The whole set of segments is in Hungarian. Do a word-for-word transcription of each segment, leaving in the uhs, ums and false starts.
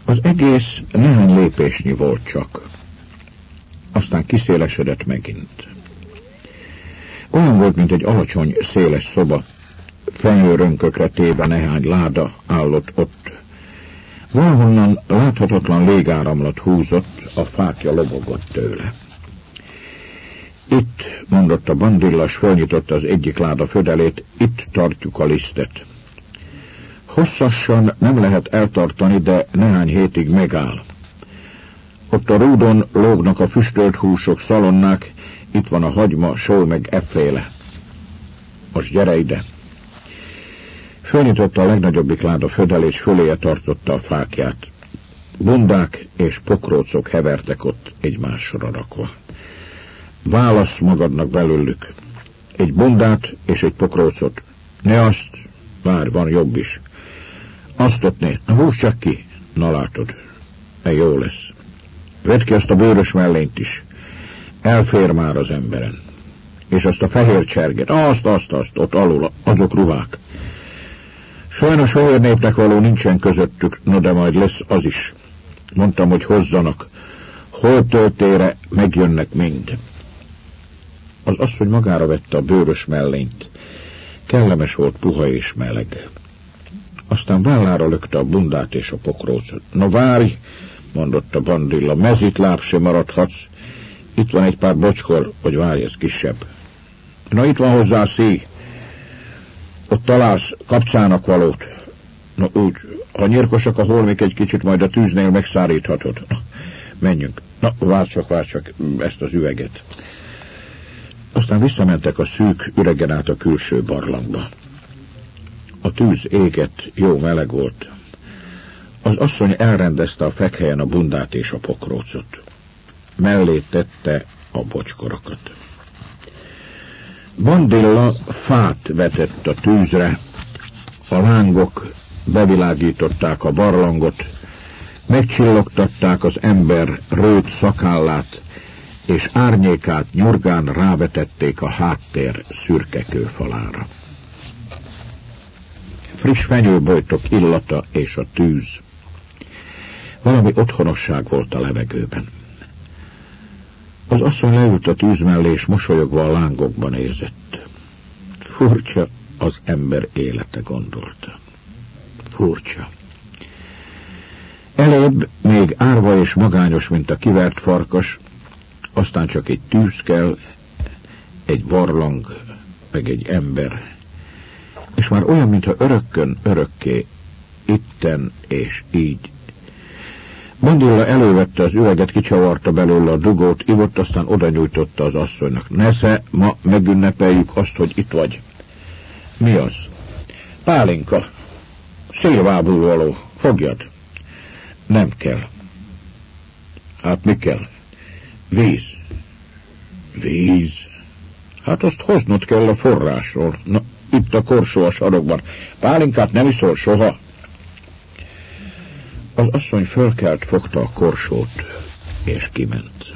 Az egész néhány lépésnyi volt csak. Aztán kiszélesedett megint. Olyan volt, mint egy alacsony, széles szoba. Fenyőrönkökre téve néhány láda állott ott. Valahonnan láthatatlan légáramlat húzott, a fákja lobogott tőle. Itt, mondott a Bandilla, s fölnyitotta az egyik láda födelét, itt tartjuk a lisztet. Hosszassan nem lehet eltartani, de néhány hétig megáll. Ott a rúdon lógnak a füstölt húsok, szalonnák, itt van a hagyma, só meg efféle. Most gyere ide! Fölnyitotta a legnagyobbik láda födelét, s föléje tartotta a fákját. Bundák és pokrócok hevertek ott egymásra rakva. Válasz magadnak belőlük. Egy bundát és egy pokrócot. Ne azt, várj, van jobb is. Azt ott né, na húzd csak ki. Na látod, e jó lesz. Vedd ki azt a bőrös mellényt is. Elfér már az emberen. És azt a fehér cserget, azt, azt, azt, ott alul, azok ruhák. Sajnos fehér népnek való nincsen közöttük, no de majd lesz az is. Mondtam, hogy hozzanak. Holtöltére megjönnek mind. Az asszony magára vette a bőrös mellényt. Kellemes volt, puha és meleg. Aztán vállára lökte a bundát és a pokrócot. Na várj, mondotta Bandilla, mezitláb se maradhatsz. Itt van egy pár bocskor, hogy várj, ez kisebb. Na itt van hozzá a szíj. Ott találsz kapcának valót. Na úgy, ha nyírkosak a holmik egy kicsit, majd a tűznél megszáríthatod. Na, menjünk. Na, várj csak, várj csak ezt az üveget. Aztán visszamentek a szűk üregen át a külső barlangba. A tűz égett, jó meleg volt. Az asszony elrendezte a fekhelyen a bundát és a pokrócot. Mellé tette a bocskorokat. Bandilla fát vetett a tűzre, a lángok bevilágították a barlangot, megcsillogtatták az ember rőt szakállát, és árnyékát nyurgán rávetették a háttér szürke kőfalára. Friss fenyőbojtok illata és a tűz. Valami otthonosság volt a levegőben. Az asszony leült a tűz mellé, és mosolyogva a lángokba nézett. Furcsa az ember élete, gondolta. Furcsa. Elébb még árva és magányos, mint a kivert farkas, aztán csak egy tűz kell, egy barlang, meg egy ember, és már olyan, mintha örökkön örökké, itten és így. Bandilla elővette az üveget, kicsavarta belőle a dugót, ivott, aztán oda nyújtotta az asszonynak. Nesze, ma megünnepeljük azt, hogy itt vagy. Mi az? Pálinka. Szilvából való. Fogjad. Nem kell. Hát mi kell? Víz. Víz. Hát azt hoznod kell a forrásról. Na, itt a korsó a sarokban. Pálinkát nem iszol soha. Az asszony fölkelt, fogta a korsót, és kiment.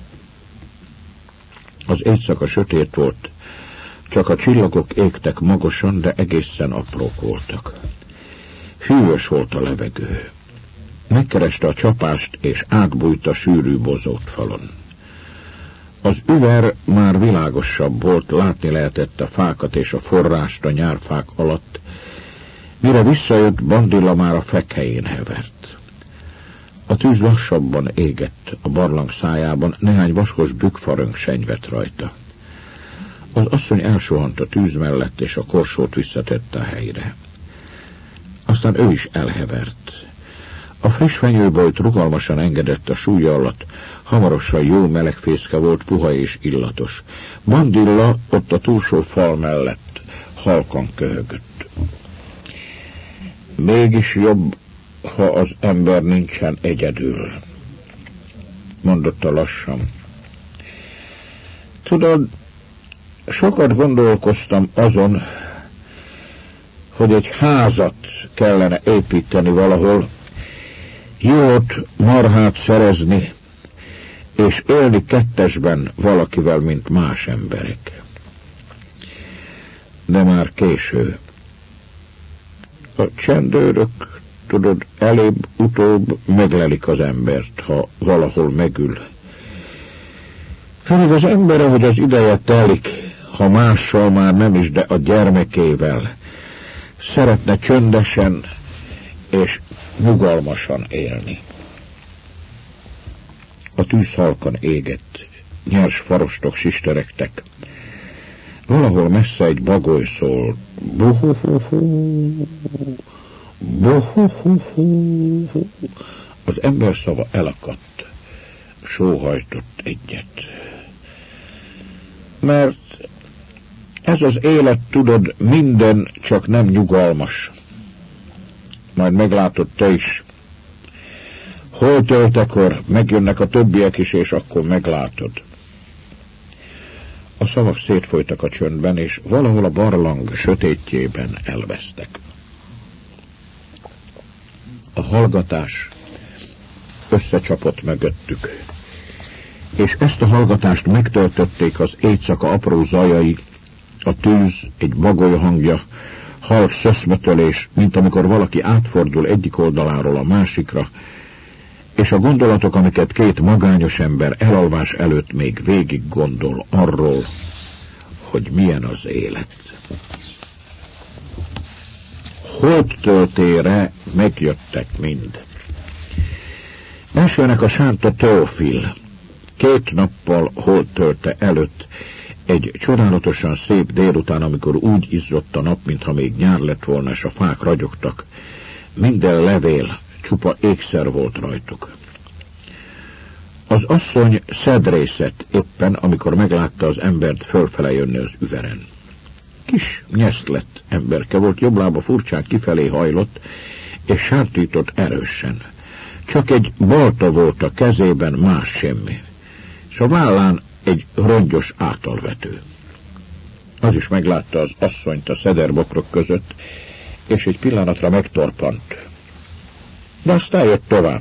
Az éjszaka sötét volt, csak a csillagok égtek magasan, de egészen aprók voltak. Hűvös volt a levegő. Megkereste a csapást, és átbújt a sűrű bozót falon. Az üver már világosabb volt, látni lehetett a fákat és a forrást a nyárfák alatt. Mire visszajött, Bandilla már a fekhelyén hevert. A tűz lassabban égett a barlang szájában, néhány vaskos bükkfarönk senyvet rajta. Az asszony elsuhant a tűz mellett, és a korsót visszatette a helyre. Aztán ő is elhevert. A friss fenyőbolt rugalmasan engedett a súlya alatt, hamarosan jó melegfészke volt, puha és illatos. Bandilla ott a túlsó fal mellett halkan köhögött. Mégis jobb, ha az ember nincsen egyedül, mondotta lassan. Tudod, sokat gondolkoztam azon, hogy egy házat kellene építeni valahol, jót, marhát szerezni, és élni kettesben valakivel, mint más emberek. De már késő. A csendőrök tudod, előbb-utóbb meglelik az embert, ha valahol megül. Pedig az ember, ahogy az ideje telik, ha mással már nem is, de a gyermekével, szeretne csöndesen és nyugalmasan élni. A tűz halkan égett, nyers farostok sisteregtek. Valahol messze egy bagoly szól. Buhuhuhu, buhuhuhu. Az ember szava elakadt, sóhajtott egyet. Mert ez az élet, tudod, minden, csak nem nyugalmas. Majd meglátod te is. Hol töltekor megjönnek a többiek is, és akkor meglátod. A szavak szétfolytak a csöndben, és valahol a barlang sötétjében elvesztek. A hallgatás összecsapott mögöttük, és ezt a hallgatást megtöltötték az éjszaka apró zajai, a tűz, egy bagoly hangja, halk szöszmötölés, mint amikor valaki átfordul egyik oldaláról a másikra, és a gondolatok, amiket két magányos ember elalvás előtt még végig gondol arról, hogy milyen az élet. Holdtöltére megjöttek mind. Elsőnek a sánta Teofil, két nappal holdtölte előtt, egy csodálatosan szép délután, amikor úgy izzott a nap, mintha még nyár lett volna, és a fák ragyogtak. Minden levél, csupa ékszer volt rajtuk. Az asszony szedrészett éppen, amikor meglátta az embert fölfele jönni az üveren. Kis nyeszlett emberke volt, jobb lába furcsán kifelé hajlott, és sártított erősen. Csak egy balta volt a kezében, más semmi, és a vállán egy rongyos átalvető. Az is meglátta az asszonyt a szederbokrok között, és egy pillanatra megtorpant. De aztán jött tovább.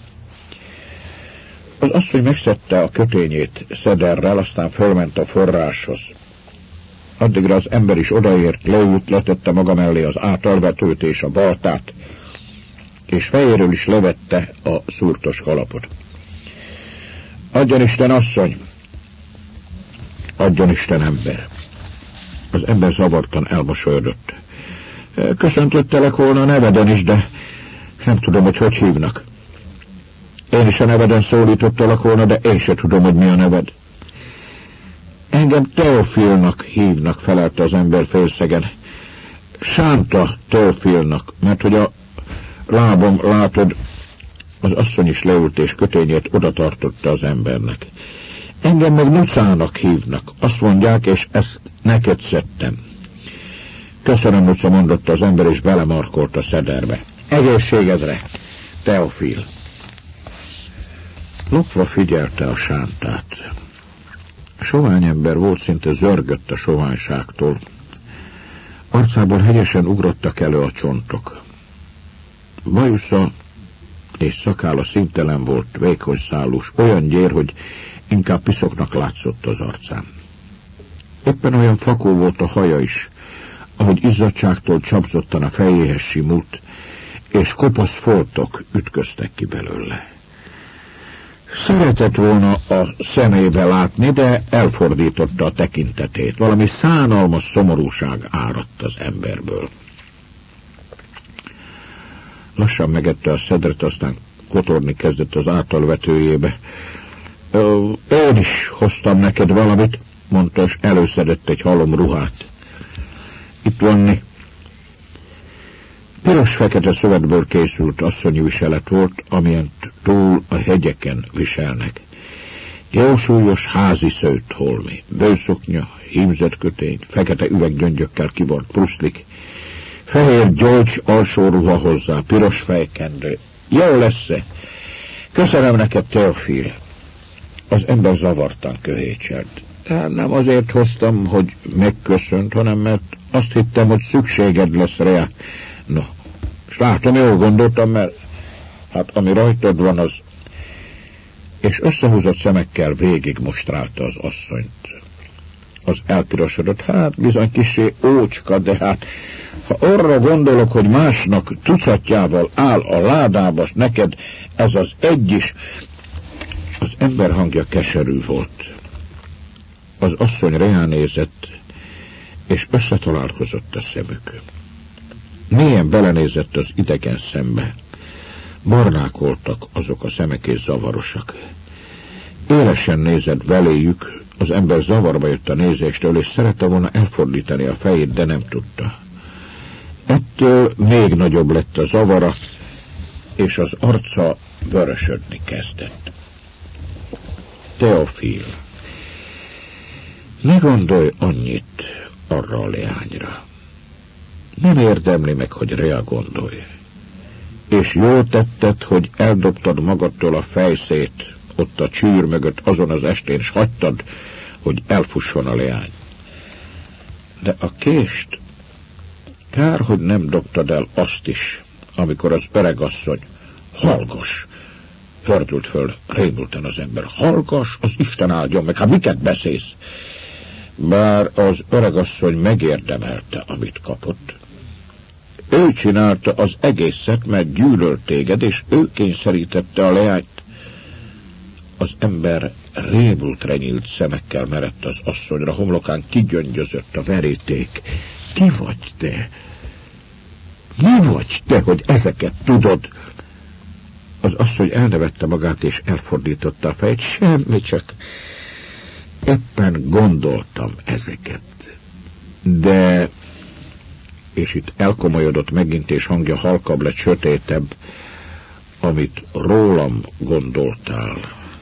Az asszony megszedte a kötényét szederrel, aztán fölment a forráshoz. Addigra az ember is odaért, leült, letette maga mellé az átalvetőt és a baltát, és fejéről is levette a szúrtos kalapot. Adjon Isten, asszony! Adjon Isten, ember! Az ember zavartan elmosolyodott. Köszöntöttelek volna a neveden is, de nem tudom, hogy hogy hívnak. Én is a neveden szólítottalak volna, de én se tudom, hogy mi a neved. Engem Teofilnak hívnak, felelte az ember félszegen. Sánta Teofilnak, mert hogy a lábam, látod, az asszony is leült és kötényét oda tartotta az embernek. Engem meg Nucának hívnak, azt mondják, és ezt neked szedtem. Köszönöm, Nuca, mondotta az ember, és belemarkolt a szederbe. Egészségedre, Teofil! Lopva figyelte a sántát. Sovány ember volt, szinte zörgött a soványságtól. Arcából hegyesen ugrottak elő a csontok. Bajusza és szakálla színtelen volt, vékony szálus, olyan gyér, hogy inkább piszoknak látszott az arcán. Éppen olyan fakó volt a haja is, ahogy izzadságtól csapzottan a fejéhez simult, és kopasz foltok ütköztek ki belőle. Szeretett volna a szemébe látni, de elfordította a tekintetét. Valami szánalmas szomorúság áradt az emberből. Lassan megette a szedret, aztán kotorni kezdett az átalvetőjébe. Én is hoztam neked valamit, mondta, és előszedett egy halom ruhát. Itt vanni. Piros-fekete szövetből készült asszonyi viselet volt, amilyen túl a hegyeken viselnek. Jósúlyos házi szőtt holmi, bőszoknya, hímzett kötény, fekete üveggyöngyökkel kivart pruszlik, fehér gyolcs alsó ruha hozzá, piros fejkendő. Jó lesz-e? Köszönöm neked, Teofil. Az ember zavartan köhécselt. Nem azért hoztam, hogy megköszönt, hanem mert azt hittem, hogy szükséged lesz rá. No, és látom, jól gondoltam, mert hát ami rajtad van, az... És összehúzott szemekkel végig mostrálta az asszonyt. Az elpirosodott, hát bizony kissé ócska, de hát ha arra gondolok, hogy másnak tucatjával áll a ládába, neked ez az egy is. Az ember hangja keserű volt. Az asszony reánézett, és összetalálkozott a szemük. Mélyen belenézett az idegen szembe. Barnák voltak azok a szemek és zavarosak. Élesen nézett beléjük, az ember zavarba jött a nézéstől, és szerette volna elfordítani a fejét, de nem tudta. Ettől még nagyobb lett a zavara, és az arca vörösödni kezdett. Teofil, ne gondolj annyit arra a leányra. Nem érdemli meg, hogy Rea gondolj. És jól tetted, hogy eldobtad magadtól a fejszét ott a csűr mögött azon az estén, s hagytad, hogy elfusson a leány. De a kést, kár, hogy nem dobtad el azt is, amikor az öregasszony, hallgass, hördült föl rémülten az ember. Hallgass, az Isten áldjon meg, hát miket beszélsz? Bár az öregasszony megérdemelte, amit kapott. Ő csinálta az egészet, mert gyűlölt téged, és ő kényszerítette a leányt. Az ember rémültre nyílt szemekkel merett az asszonyra, homlokán kigyöngyözött a veríték. Ki vagy te? Mi vagy te, hogy ezeket tudod? Az asszony elnevette magát, és elfordította a fejét. Semmi, csak éppen gondoltam ezeket. De... és itt elkomolyodott megint, és hangja halkabb lett, sötétebb, amit rólam gondoltál,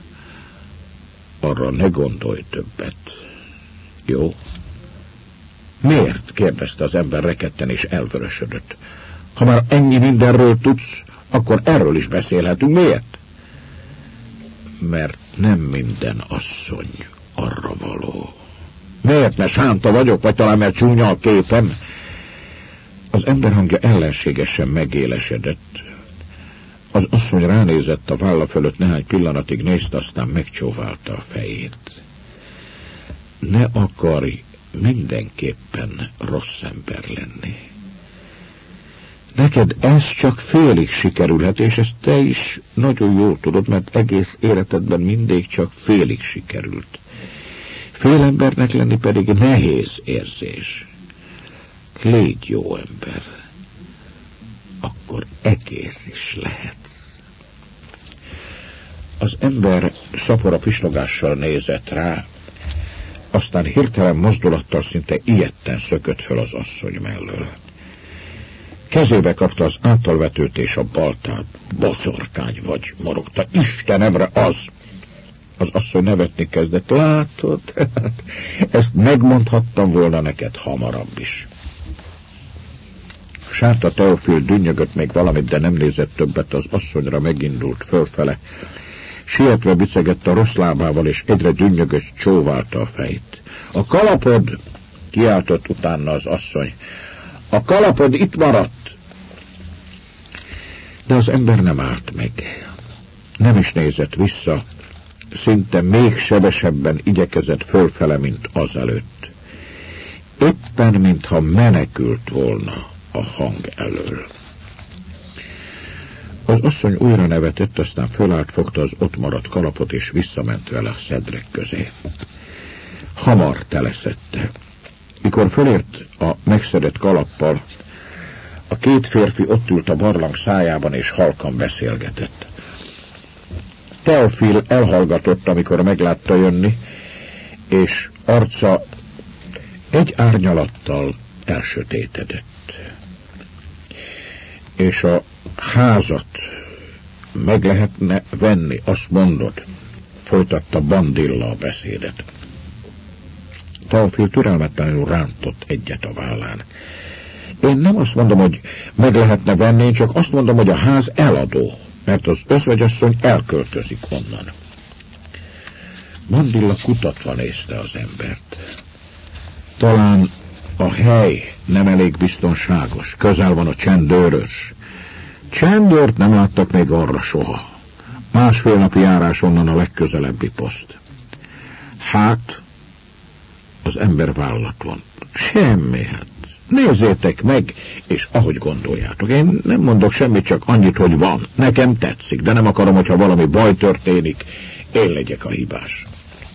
arra ne gondolj többet. Jó? Miért? Kérdezte az ember rekedten, és elvörösödött. Ha már ennyi mindenről tudsz, akkor erről is beszélhetünk. Miért? Mert nem minden asszony arra való. Miért? Mert sánta vagyok, vagy talán mert csúnya a képem? Az ember hangja ellenségesen megélesedett. Az asszony ránézett a válla fölött, néhány pillanatig nézte, aztán megcsóválta a fejét. Ne akarj mindenképpen rossz ember lenni. Neked ez csak félig sikerülhet, és ezt te is nagyon jól tudod, mert egész életedben mindig csak félig sikerült. Félembernek lenni pedig nehéz érzés. Légy jó ember, akkor egész is lehetsz. Az ember szapora pislogással nézett rá, aztán hirtelen mozdulattal szinte ijedten szökött föl az asszony mellől. Kezébe kapta az általvetőt és a baltát. Boszorkány vagy, morogta. Istenemre az! Az asszony nevetni kezdett. Látod? Ezt megmondhattam volna neked hamarabb is. Sánta Teofil dünnyögött még valamit, de nem nézett többet, az asszonyra megindult fölfele. Sietve bicegett a rossz lábával, és egyre dünnyögös csóválta a fejét. A kalapod! Kiáltott utána az asszony. A kalapod itt maradt! De az ember nem állt meg. Nem is nézett vissza, szinte még sebesebben igyekezett fölfele, mint azelőtt. Éppen, mintha menekült volna a hang elől. Az asszony újra nevetett, aztán fölállt, fogta az ott maradt kalapot, és visszament vele a szedrek közé. Hamar teleszedte. Mikor fölért a megszedett kalappal, a két férfi ott ült a barlang szájában, és halkan beszélgetett. Teofil elhallgatott, amikor meglátta jönni, és arca egy árnyalattal elsötétedett. És a házat meg lehetne venni, azt mondod, folytatta Bandilla a beszédet. Teofil türelmetlenül rántott egyet a vállán. Én nem azt mondom, hogy meg lehetne venni, én csak azt mondom, hogy a ház eladó, mert az özvegyasszony elköltözik onnan. Bandilla kutatva nézte az embert. Talán a hely nem elég biztonságos, közel van a csendőrös. Csendőrt nem láttak még arra soha. Másfél napi járás onnan a legközelebbi poszt. Hát, Az ember vállat vont. Semmi, hát. Nézzétek meg, és ahogy gondoljátok. Én nem mondok semmit, csak annyit, hogy van. Nekem tetszik, de nem akarom, hogyha valami baj történik, én legyek a hibás.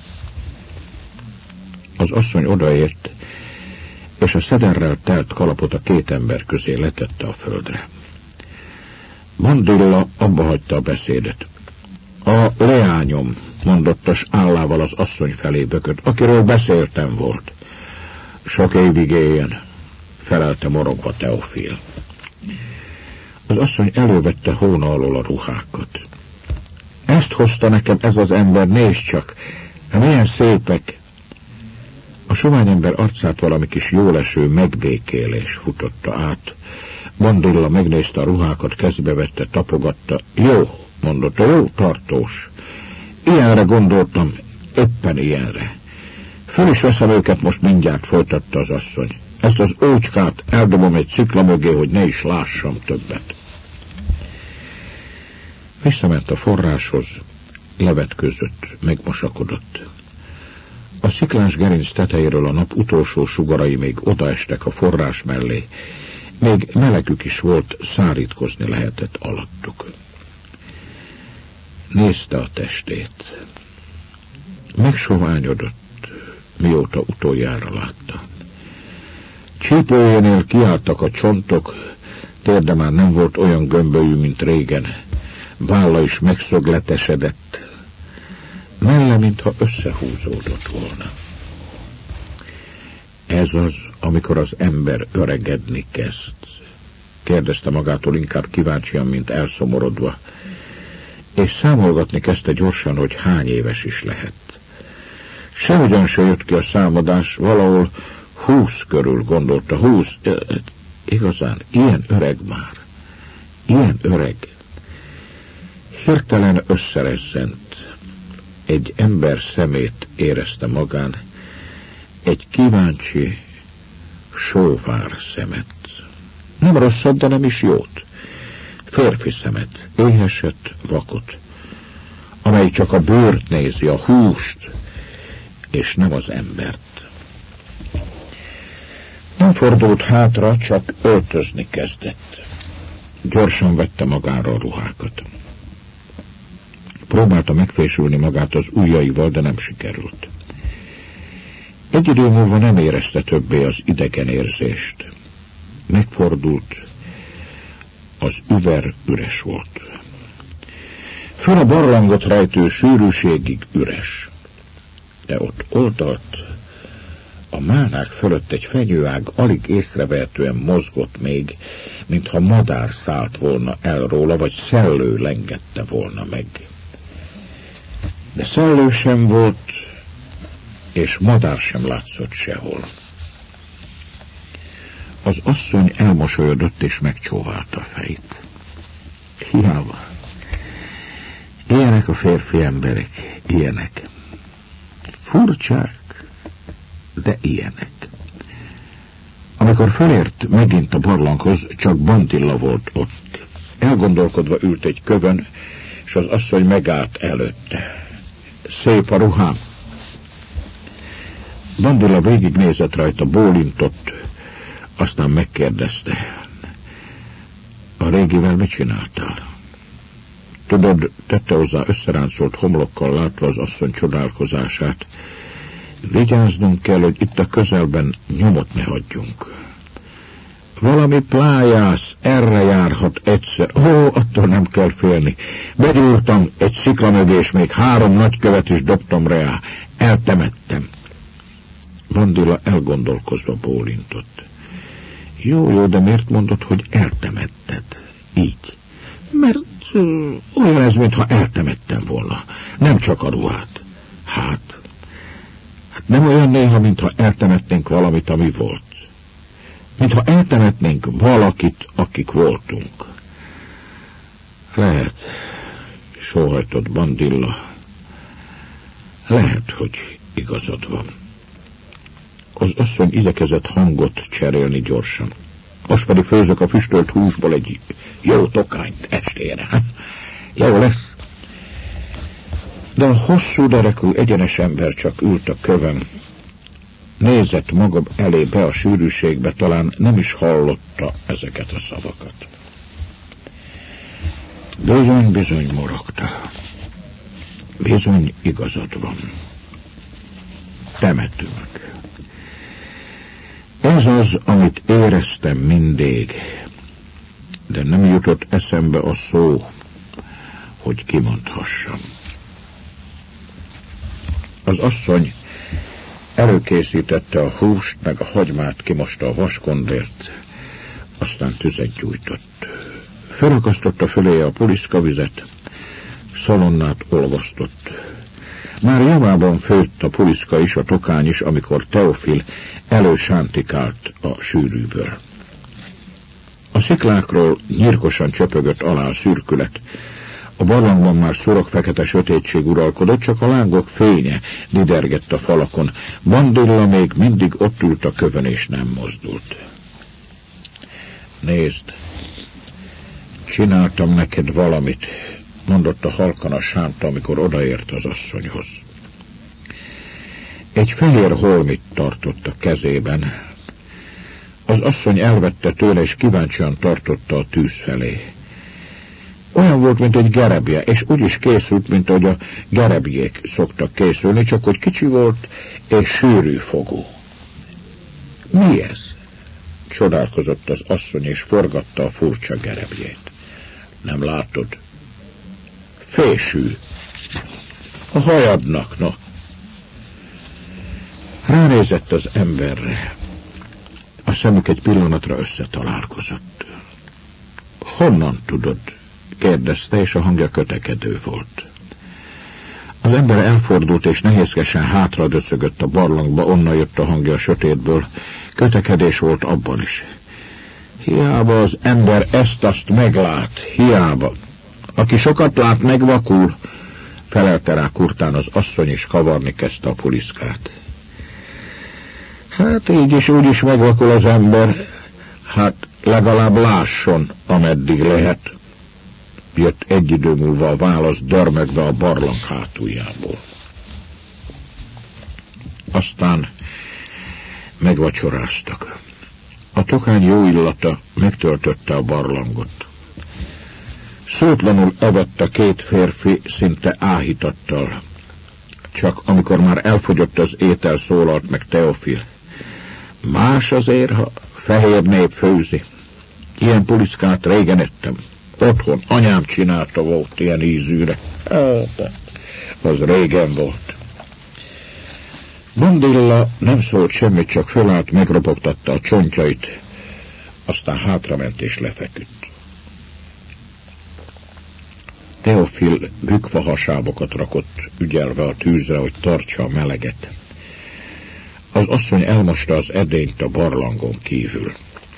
Az asszony odaért, és a szederrel telt kalapot a két ember közé letette a földre. Bandilla abba hagyta a beszédet. A leányom, mondottas állával az asszony felé bökött, akiről beszéltem volt. Sok évig éljen, felelte morogva Teofil. Az asszony elővette hóna alól a ruhákat. Ezt hozta nekem ez az ember, nézd csak, milyen szépek. A sovány ember arcát valami kis jóleső megbékélés futotta át. Bandilla megnézte a ruhákat, kezbe vette, tapogatta. Jó, mondotta, jó, tartós. Ilyenre gondoltam, éppen ilyenre. Föl is veszem őket most mindjárt, folytatta az asszony. Ezt az ócskát eldobom egy szikla mögé, hogy ne is lássam többet. Visszament a forráshoz, levetkőzött, megmosakodott. A sziklás gerinc tetejéről a nap utolsó sugarai még odaestek a forrás mellé, még melegük is volt, szárítkozni lehetett alattuk. Nézte a testét. Megsoványodott, mióta utoljára látta. Csípőjénél kiálltak a csontok, térde már nem volt olyan gömbölyű, mint régen, válla is megszögletesedett, melle, mintha összehúzódott volna. Ez az, amikor az ember öregedni kezd, kérdezte magától inkább kíváncsian, mint elszomorodva, és számolgatni kezdte gyorsan, hogy hány éves is lehet. Sehogyan se jött ki a számadás, valahol húsz körül gondolta, húsz, e, igazán, ilyen öreg már, ilyen öreg. Hirtelen összerezzent, egy ember szemét érezte magán, egy kíváncsi, sóvár szemet. Nem rosszat, de nem is jót. Férfi szemet, éheset, vakot, amely csak a bőrt nézi, a húst, és nem az embert. Nem fordult hátra, csak öltözni kezdett. Gyorsan vette magára a ruhákat. Próbálta megfésülni magát az ujjaival, de nem sikerült. Egy idő múlva nem érezte többé az idegen érzést. Megfordult, az üver üres volt. Föl a barlangot rejtő sűrűségig üres. De ott oldalt, a málnák fölött egy fenyőág alig észrevehetően mozgott még, mintha madár szállt volna el róla, vagy szellő lengette volna meg. De szellő sem volt, és madár sem látszott sehol. Az asszony elmosolyodott, és megcsóválta a fejét. Hiába. Ilyenek a férfi emberek, ilyenek. Furcsák, de ilyenek. Amikor felért megint a barlanghoz, csak Bandilla volt ott. Elgondolkodva ült egy kövön, és az asszony megállt előtte. Szép a ruhám. Bandilla végignézett rajta, bólintott, aztán megkérdezte. A régivel mit csináltál? Tudod, tette hozzá összeráncolt homlokkal, látva az asszony csodálkozását. Vigyáznunk kell, hogy itt a közelben nyomot ne hagyjunk. Valami plájász, erre járhat egyszer. Ó, attól nem kell félni. Begyúrtam egy szikla mögé, és még három nagykövet is dobtam rá. Eltemettem. Bandilla elgondolkozva bólintott. Jó, jó, de miért mondod, hogy eltemetted? Így. Mert uh, olyan ez, mintha eltemettem volna. Nem csak a ruhát. Hát, hát nem olyan néha, mintha eltemetnénk valamit, ami volt. Mintha eltemetnénk valakit, akik voltunk. Lehet, sóhajtott Bandilla. Lehet, hogy igazad van. Az asszony igyekezett hangot cserélni gyorsan. Most pedig főzök a füstölt húsból egy jó tokányt estére. Jó lesz. De a hosszú derekú egyenes ember csak ült a kövön, Nézett maga elé be a sűrűségbe, talán nem is hallotta ezeket a szavakat. Bizony, bizony, morogta. Bizony, igazad van. Temetünk. Ez az, amit éreztem mindig, de nem jutott eszembe a szó, hogy kimondhassam. Az asszony előkészítette a húst, meg a hagymát, kimosta a vaskondért, aztán tüzet gyújtott. Felakasztotta föléje a puliszkavizet, szalonnát olvasztott. Már javában főtt a puliszka is, a tokány is, amikor Teofil elősántikált a sűrűből. A sziklákról nyírkosan csöpögött alá a szürkület. A barlangban már szorok fekete sötétség uralkodott, csak a lángok fénye didergett a falakon. Bandilla még mindig ott ült a kövön, és nem mozdult. Nézd, csináltam neked valamit, mondotta halkan a sánta, amikor odaért az asszonyhoz. Egy fehér holmit tartott a kezében. Az asszony elvette tőle, és kíváncsian tartotta a tűz felé. Olyan volt, mint egy gerebje, és úgy is készült, mint ahogy a gerebjék szoktak készülni, csak hogy kicsi volt és sűrű fogú. Mi ez? Csodálkozott az asszony, és forgatta a furcsa gerebjét. Nem látod? Fésű. A hajadnak, no. Ránézett az emberre. A szemük egy pillanatra összetalálkozott. Honnan tudod? Kérdezte, és a hangja kötekedő volt. Az ember elfordult, és nehézkesen hátra döszögött a barlangba, onnan jött a hangja a sötétből. Kötekedés volt abban is. Hiába az ember ezt-azt meglát, hiába. Aki sokat lát, megvakul, felelte rá kurtán az asszony, és kavarni kezdte a puliszkát. Hát így is, úgy is megvakul az ember. Hát legalább lásson, ameddig lehet. Jött egy idő múlva a válasz, dörmögve a barlang hátuljából. Aztán megvacsoráztak. A tokány jó illata megtöltötte a barlangot. Szótlanul evett a két férfi szinte áhítattal. Csak amikor már elfogyott az étel, szólalt meg Teofil. Más azért, ha fehér nép főzi. Ilyen puliszkát régen ettem. Otthon anyám csinálta, volt ilyen ízűre. Hát, az régen volt. Bandilla nem szólt semmit, csak fölállt, megropogtatta a csontjait, aztán hátrament és lefeküdt. Teofil bükfa hasábokat rakott, ügyelve a tűzre, hogy tartsa a meleget. Az asszony elmosta az edényt a barlangon kívül.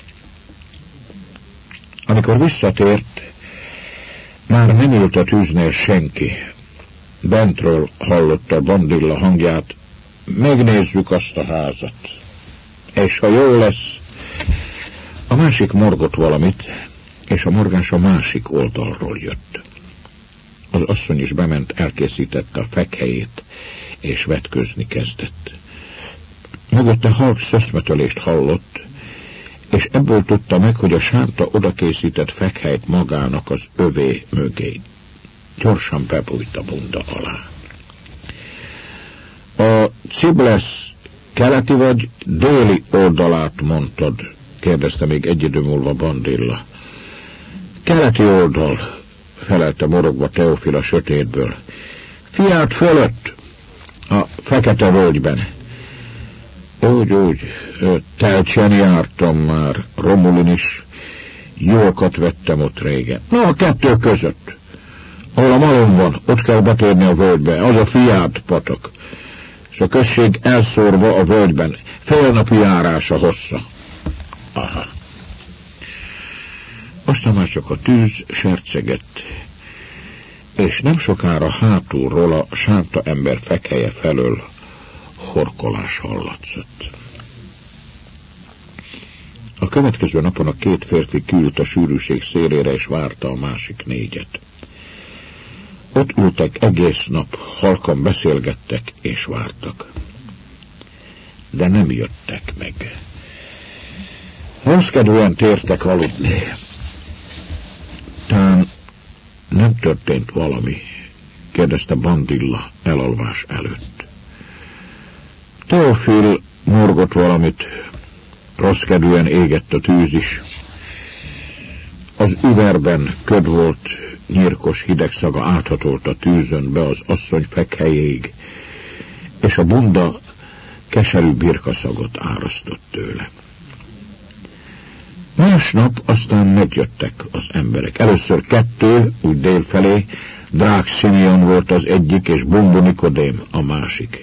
Amikor visszatért, már nem ült a tűznél senki. Bentről hallotta Bandilla hangját, megnézzük azt a házat. És ha jó lesz... A másik morgott valamit, és a morgás a másik oldalról jött. Az asszony is bement, elkészítette a fekhelyét, és vetközni kezdett. Mögötte halk szöszmetölést hallott, és ebből tudta meg, hogy a sánta odakészített fekhelyt magának az övé mögé. Gyorsan bebújt a bunda alá. A Ciblesz keleti vagy déli oldalát mondtad? Kérdezte még egy idő múlva Bandilla. Keleti oldal, felelte morogva Teofil a sötétből. Fiát fölött, a fekete völgyben. Úgy, úgy, Telcsen jártam már, Romulin is, jókat vettem ott régen. Na, a kettő között, ahol a malom van, ott kell betérni a völgybe, az a Fiát patak. És a község elszórva a völgyben, félnapi járása hossza. Aha. Aztán már csak a tűz sercegett, és nem sokára hátulról a sánta ember fekhelye felől horkolás hallatszott. A következő napon a két férfi kiült a sűrűség szélére, és várta a másik négyet. Ott ültek egész nap, halkan beszélgettek és vártak. de nem jöttek meg. Honszkedően tértek aludni. Tán nem történt valami, kérdezte Bandilla elalvás előtt. Teofil morgott valamit, rosszkedően égett a tűz is. Az üverben köd volt, nyírkos hideg szaga áthatolt a tűzön be az asszony fekhelyéig, és a bunda keserű birkaszagot árasztott tőle. Másnap aztán megjöttek az emberek. Először kettő, úgy délfelé, Drák Simeon volt az egyik, és Bumbu Nikodém a másik.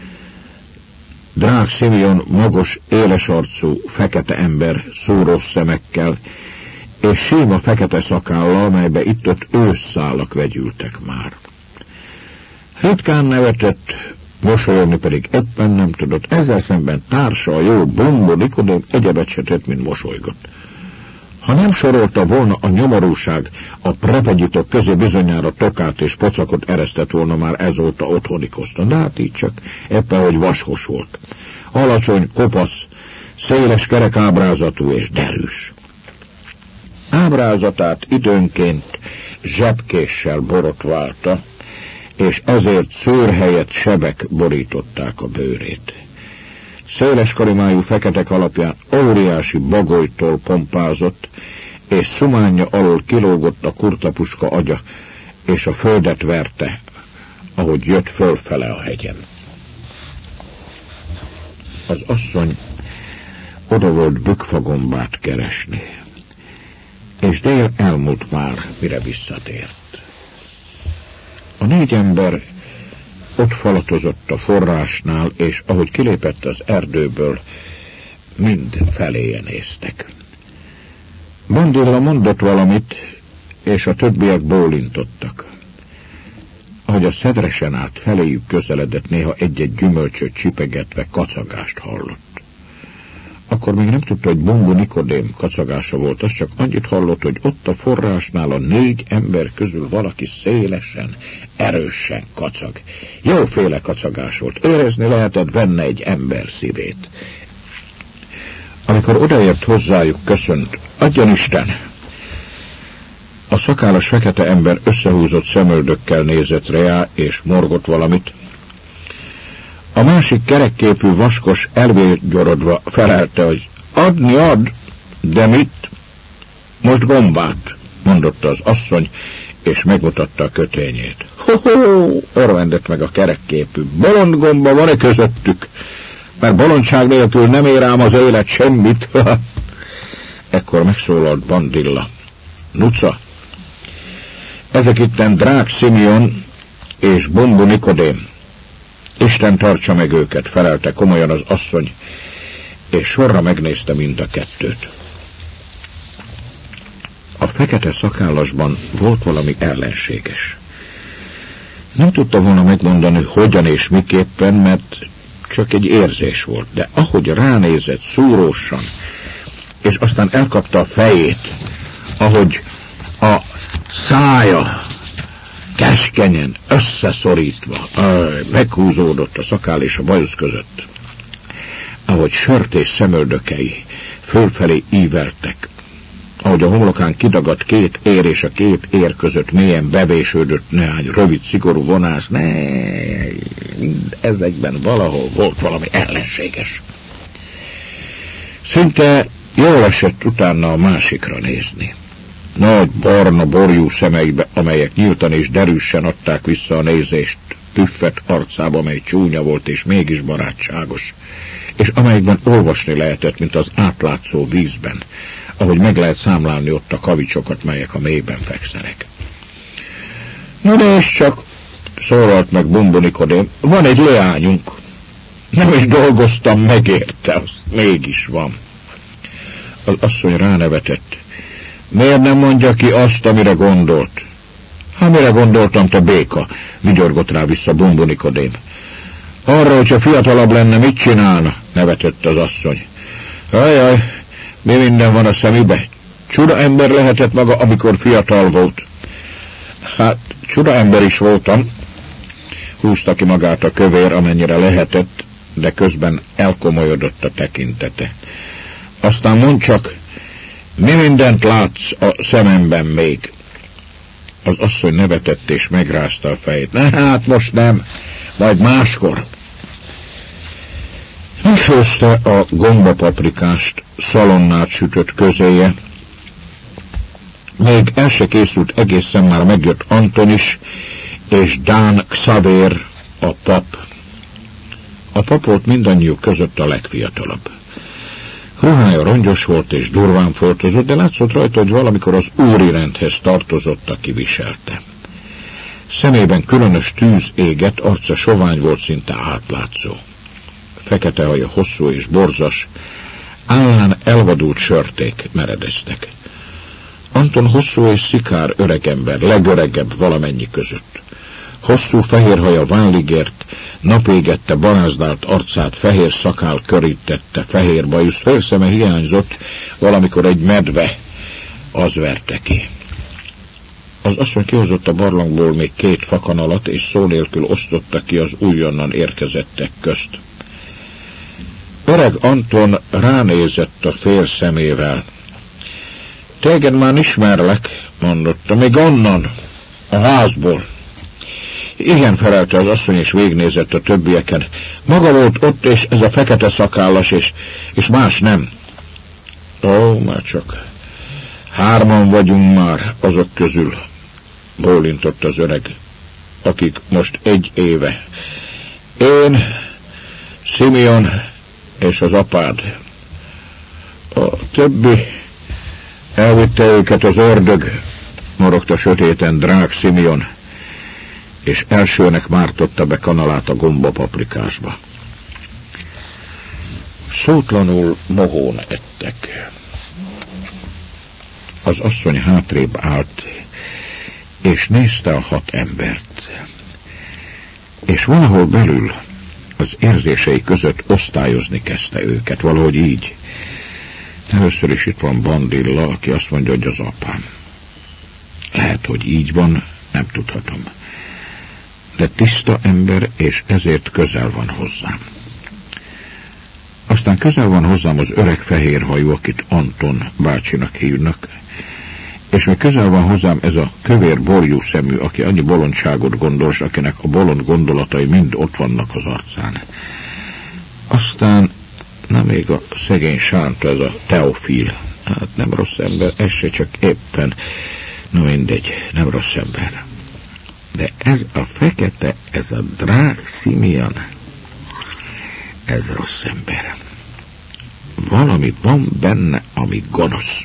Drák Simeon magos, éles arcú, fekete ember, szúrós szemekkel, és síma fekete szakállal, melybe itt-ott őszszálak vegyültek már. Ritkán nevetett, mosolyogni pedig éppen nem tudott, ezzel szemben társa, a jó Bumbu Nikodém egyebet se tett, mint mosolygott. Ha nem sorolta volna a nyomorúság, a prepegyitok közé bizonyára tokát és pocakot eresztett volna már ezóta otthonikozta, de hát így csak éppen, hogy vaskos volt. Alacsony, kopasz, széles kerek ábrázatú és derűs. Ábrázatát időnként zsebkéssel borotválta, és ezért szőr helyett sebek borították a bőrét. Széles karimájú fekete kalapján óriási bagolytól pompázott, és szumánya alól kilógott a kurtapuska agya, és a földet verte, ahogy jött fölfele a hegyen. Az asszony oda volt bükfagombát keresni, és dél elmúlt már, mire visszatért. A négy ember ott falatozott a forrásnál, és ahogy kilépett az erdőből, mind feléje néztek. Bandilla mondott valamit, és a többiek bólintottak. Ahogy a szedresen át feléjük közeledett, néha egy-egy gyümölcsöt csipegetve kacagást hallott. Akkor még nem tudta, hogy Bumbu Nikodém kacagása volt, az csak annyit hallott, hogy ott a forrásnál a négy ember közül valaki szélesen, erősen kacag. Jóféle kacagás volt, érezni lehetett benne egy ember szívét. Amikor odaért hozzájuk, köszönt, adjon Isten! A szakállas fekete ember összehúzott szemöldökkel nézett rá, és morgott valamit. A másik kerekképű vaskos elvégyorodva felelte, hogy adni ad, de mit? Most gombát, mondotta az asszony, és megmutatta a kötényét. Ho-ho, örvendett meg a kerekképű. Bolond gomba van-e közöttük? Mert bolondság nélkül nem ér ám az élet semmit. Ekkor megszólalt Bandilla. Nuca, ezek itten Drák Simeon és Bumbu Nikodém. Isten tartsa meg őket, felelte komolyan az asszony, és sorra megnézte mind a kettőt. A fekete szakállasban volt valami ellenséges. Nem tudta volna megmondani, hogyan és miképpen, mert csak egy érzés volt, de ahogy ránézett szúrósan, és aztán elkapta a fejét, ahogy a szája keskenyen, összeszorítva, meghúzódott a szakál és a bajusz között, ahogy sört és szemöldökei fölfelé íveltek, ahogy a homlokán kidagadt két ér és a két ér között mélyen bevésődött néhány rövid, szigorú vonász, ne, ezekben valahol volt valami ellenséges. Szinte jól esett utána a másikra nézni. Nagy, barna, borjú szemeibe, amelyek nyíltan és derűsen adták vissza a nézést, püffet arcába, amely csúnya volt és mégis barátságos, és amelyikben olvasni lehetett, mint az átlátszó vízben, ahogy meg lehet számlálni ott a kavicsokat, melyek a mélyben fekszenek. No de és csak, szólalt meg Bumbu Nikodém, van egy leányunk. Nem is dolgoztam meg érte, az mégis van. Az asszony ránevetett. Miért nem mondja ki azt, amire gondolt? Hát mire gondoltam, te béka? Vigyorgott rá vissza Bumbu Nikodém. Arra, hogyha fiatalabb lenne, mit csinálna? Nevetett az asszony. Ajaj, mi minden van a szemébe? Csuda ember lehetett maga, amikor fiatal volt. Hát, csuda ember is voltam. Húzta ki magát a kövér, amennyire lehetett, de közben elkomolyodott a tekintete. Aztán mondd csak, mi mindent látsz a szememben még? Az asszony nevetett és megrázta a fejét. Ne, hát most nem, majd máskor. Megfőzte a gombapaprikást szalonnát sütött közéje. Még el se készült egészen, már megjött Anton is, és Dan Xavér, a pap. A pap volt mindannyiuk között a legfiatalabb. Ruhája rongyos volt és durván foltozott, de látszott rajta, hogy valamikor az úri rendhez tartozott, aki viselte. Szemében különös tűz égett, arca sovány volt, szinte átlátszó. Fekete haja hosszú és borzas, állán elvadult sörték meredeztek. Anton hosszú és szikár öregember, legöregebb valamennyi között. Hosszú fehér haja vállig ért, napégette barázdált arcát, fehér szakál körítette, fehér bajusz, félszeme hiányzott, valamikor egy medve, az verte ki. Az asszony kihozott a barlangból még két fakanalat, és szó nélkül osztotta ki az újonnan érkezettek közt. Öreg Anton ránézett a fél szemével. Téged már ismerlek, mondotta, még onnan, a házból. Igen, felelte az asszony, és végignézett a többieken. Maga volt ott, és ez a fekete szakállas, és, és más nem. Ó, már csak hárman vagyunk már azok közül, bólintott az öreg, akik most egy éve. Én, Simeon és az apád. A többi elvitte őket az ördög, morogta sötéten drág Simeon, és elsőnek mártotta be kanalát a gombapaprikásba. Szótlanul mohón ettek. Az asszony hátrébb állt, és nézte a hat embert. És valahol belül az érzései között osztályozni kezdte őket, valahogy így. Először is itt van Bandilla, aki azt mondja, hogy az apám. Lehet, hogy így van, nem tudhatom. De tiszta ember, és ezért közel van hozzám. Aztán közel van hozzám az öreg fehér hajú, akit Anton bácsinak hívnak, és még közel van hozzám ez a kövér borjú szemű, aki annyi bolondságot gondol, s akinek a bolond gondolatai mind ott vannak az arcán. Aztán, na még a szegény sánta, ez a Teofil. Hát nem rossz ember, ez se, csak éppen, na mindegy, nem rossz ember. De ez a fekete, ez a drág Simeon, ez rossz ember. Valami van benne, ami gonosz.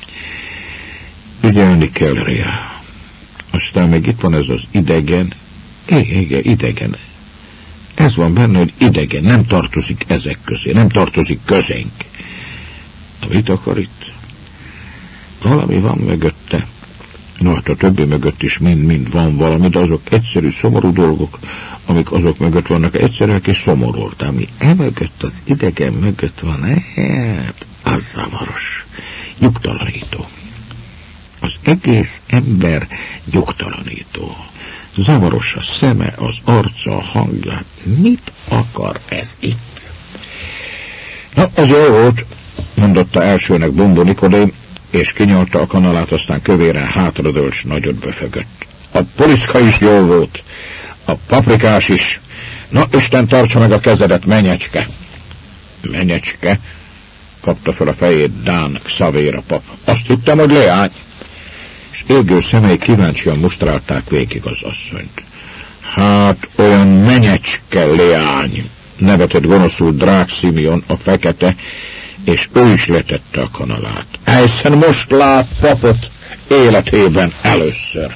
Ügyelni kell rá. Aztán még itt van ez az idegen. Igen, idegen. Ez van benne, hogy idegen, nem tartozik ezek közé, nem tartozik közénk. Mit akar itt? Valami van mögötte. No, hát a többi mögött is mind-mind van valami, de azok egyszerű, szomorú dolgok, amik azok mögött vannak, egyszerűek és szomorúak. De ami emögött, az idegen mögött van, hát, az zavaros, nyugtalanító. Az egész ember nyugtalanító. Zavaros a szeme, az arca, a hangja. Mit akar ez itt? Na, az jó volt, mondotta elsőnek Bombó Nikodém, és kinyalta a kanalát, aztán kövéren hátradőlt, s nagyot befögött. A poliszka is jó volt, a paprikás is. Na, Isten tartsa meg a kezedet, menyecske. Menyecske? Kapta fel a fejét Dan Xavér a pap. Azt hittem, hogy leány. És égő szemei kíváncsian mustrálták végig az asszonyt. Hát, olyan menyecske leány, nevetett gonoszul drág Simeon, a fekete, és ő is letette a kanalát. Hiszen most lát papot életében először.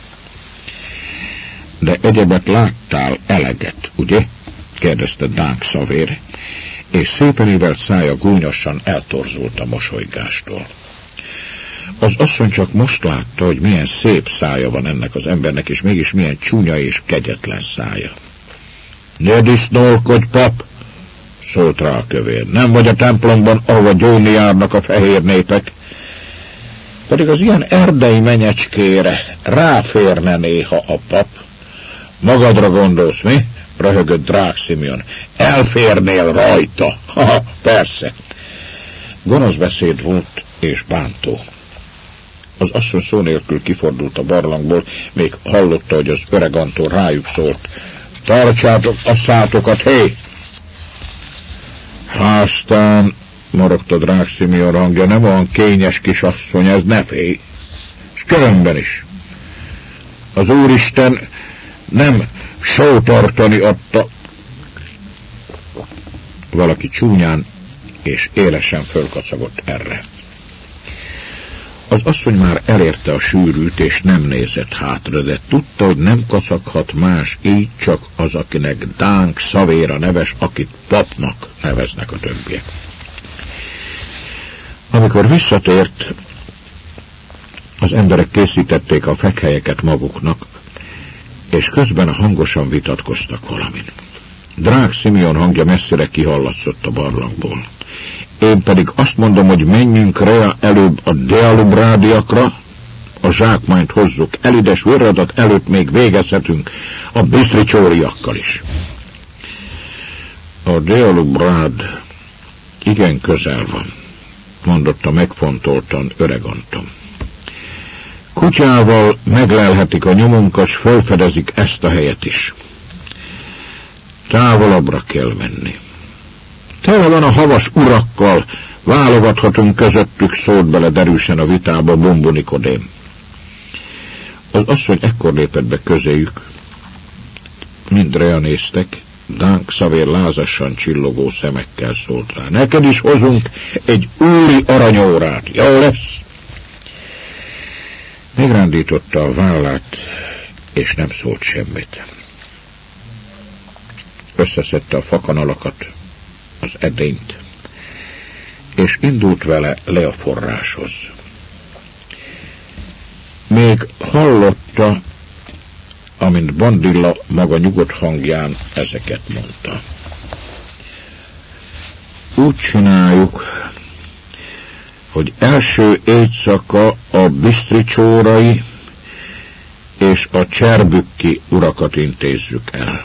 De egyebet láttál eleget, ugye? Kérdezte Dan Xavér, és szépen ívelt szája gúnyosan eltorzult a mosolygástól. Az asszony csak most látta, hogy milyen szép szája van ennek az embernek, és mégis milyen csúnya és kegyetlen szája. Ne disznólkodj, pap! Szólt rá a kövér. Nem vagy a templomban, ahova gyónni járnak a fehér népek. Pedig az ilyen erdei menyecskére ráférne néha a pap. Magadra gondolsz, mi? röhögött Drák Simeon. Elférnél rajta. Ha, persze. Gonosz beszéd volt és bántó. Az asszony szó nélkül kifordult a barlangból, még hallotta, hogy az öreg Anton rájuk szólt. Tartsátok a szátokat, hé! Aztán, morogta Drák Simeon hangja, nem olyan kényes kis asszony, ez ne félj. És különben is. Az Úristen nem sótartani adta. Valaki csúnyán és élesen fölkacagott erre. Az asszony már elérte a sűrűt, és nem nézett hátra, de tudta, hogy nem kacaghat más, így csak az, akinek Dánk Szavéra neves, akit papnak neveznek a többiek. Amikor visszatért, az emberek készítették a fekhelyeket maguknak, és közben hangosan vitatkoztak valamin. Drák Simeon hangja messzire kihallatszott a barlangból. Én pedig azt mondom, hogy menjünk Rea előbb a Dealubrádiakra, a zsákmányt hozzuk el, ide, s virradat előtt még végezhetünk a bisztricsóriakkal is. A Dealubrád igen közel van, mondotta megfontoltan öreg Anton. Kutyával meglelhetik a nyomunkat, s fölfedezik ezt a helyet is. Távolabbra kell menni. Tele van a havas urakkal, válogathatunk közöttük, szólt bele derűsen a vitába Bumbu Nikodém. Az asszony ekkor lépett be közéjük. Mind Rea néztek, Dánk Szavér lázasan csillogó szemekkel szólt rá. Neked is hozunk egy úri aranyórát, jó lesz? Megrándította a vállát, és nem szólt semmit. Összeszedte a fakanalakat, az edényt, és indult vele le a forráshoz. Még hallotta, amint Bandilla maga nyugodt hangján ezeket mondta. Úgy csináljuk, hogy első éjszaka a bisztricsórai és a cserbükki urakat intézzük el.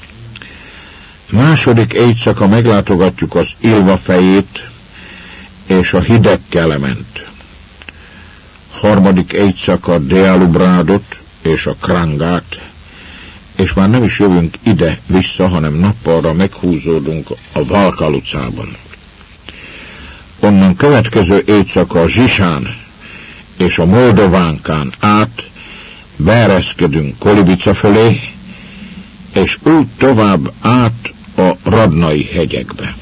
Második éjszaka meglátogatjuk az Ilva fejét és a hideg kelement. Harmadik éjszaka Dealubrádot és a Krangát, és már nem is jövünk ide-vissza, hanem nappalra meghúzódunk a Valkalucában. Onnan következő éjszaka a Zsisán és a Moldovánkán át beereszkedünk Kolibica fölé, és úgy tovább át a Radnai hegyekbe.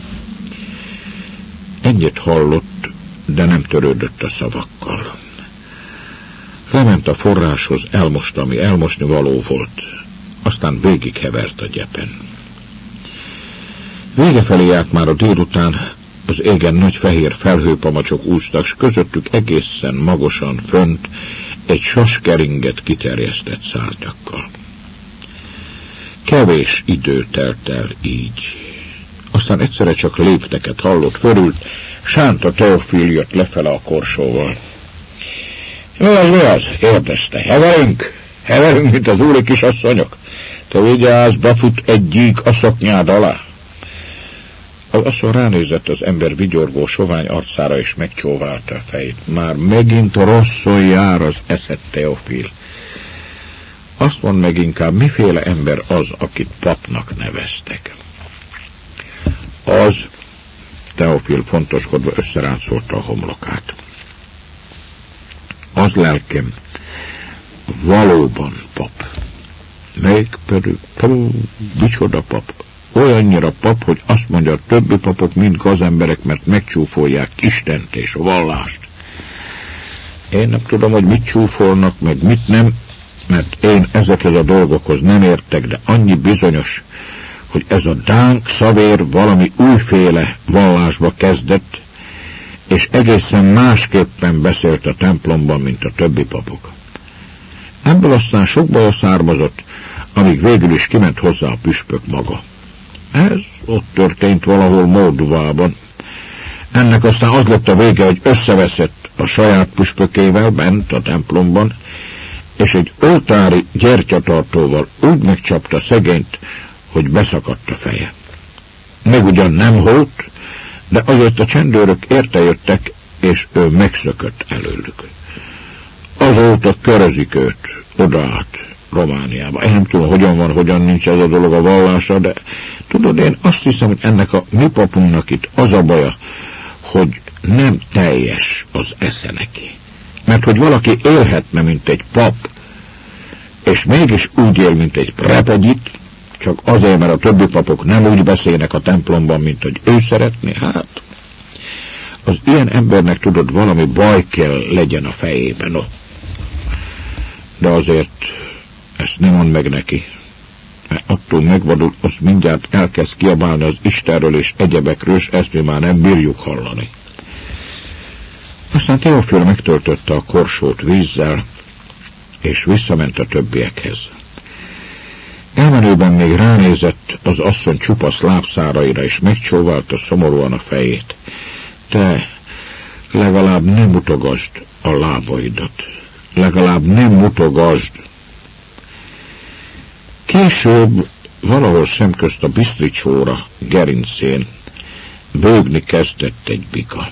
Ennyit hallott, de nem törődött a szavakkal. Lement a forráshoz, elmosta, ami elmosni való volt, aztán végighevert a gyepen. Vége felé járt már a délután, az égen nagy fehér felhőpamacsok úsztak, s közöttük egészen magosan fönt egy saskeringet kiterjesztett szárnyakkal. Kevés idő telt el így. Aztán egyszerre csak lépteket hallott, fölült, Sánta Teofil jött lefele a korsóval. Mi az, mi az? Kérdezte. Heverünk? Heverünk, mint az úri kisasszonyok? Te vigyázz, befut egy gyík a szoknyád alá. Az asszony ránézett az ember vigyorgó sovány arcára, és megcsóválta a fejét. Már megint rosszul jár az eszed, Teofil. Azt mondd meg inkább, miféle ember az, akit papnak neveztek. Az, Teofil fontoskodva összeráncolta a homlokát. Az, lelkem, valóban pap. Még pedig, pó, micsoda pap. Olyannyira pap, hogy azt mondja, a többi papok mind gazemberek, mert megcsúfolják Istent és a vallást. Én nem tudom, hogy mit csúfolnak, meg mit nem, mert én ezekhez a dolgokhoz nem értek, de annyi bizonyos, hogy ez a Dánk Szavér valami újféle vallásba kezdett, és egészen másképpen beszélt a templomban, mint a többi papok. Ebből aztán sok baj származott, amíg végül is kiment hozzá a püspök maga. Ez ott történt valahol Moldovában. Ennek aztán az lett a vége, hogy összeveszett a saját püspökével bent a templomban, és egy oltári gyertyatartóval úgy megcsapta szegényt, hogy beszakadt a feje. Még ugyan nem halt, de azért a csendőrök értejöttek, és ő megszökött előlük. Azóta körözik őt odaát Romániába. Én nem tudom, hogyan van, hogyan nincs ez a dolog a vallása, de tudod, én azt hiszem, hogy ennek a mi papunknak itt az a baja, hogy nem teljes az esze neki. Mert hogy valaki élhetne, mint egy pap, és mégis úgy él, mint egy prepegyit, csak azért, mert a többi papok nem úgy beszélnek a templomban, mint hogy ő szeretné, hát az ilyen embernek, tudod, valami baj kell legyen a fejében, no. De azért ezt nem mond meg neki, mert attól megvadul, az mindjárt elkezd kiabálni az Istenről és egyebekről, és ezt mi már nem bírjuk hallani. Aztán Teofil megtöltötte a korsót vízzel, és visszament a többiekhez. Elmenőben még ránézett az asszony csupasz lábszáraira, és megcsóválta szomorúan a fejét. Te legalább nem mutogasd a lábaidat. Legalább nem mutogasd. Később valahol szemközt a Bisztricsóra gerincén bőgni kezdett egy bika.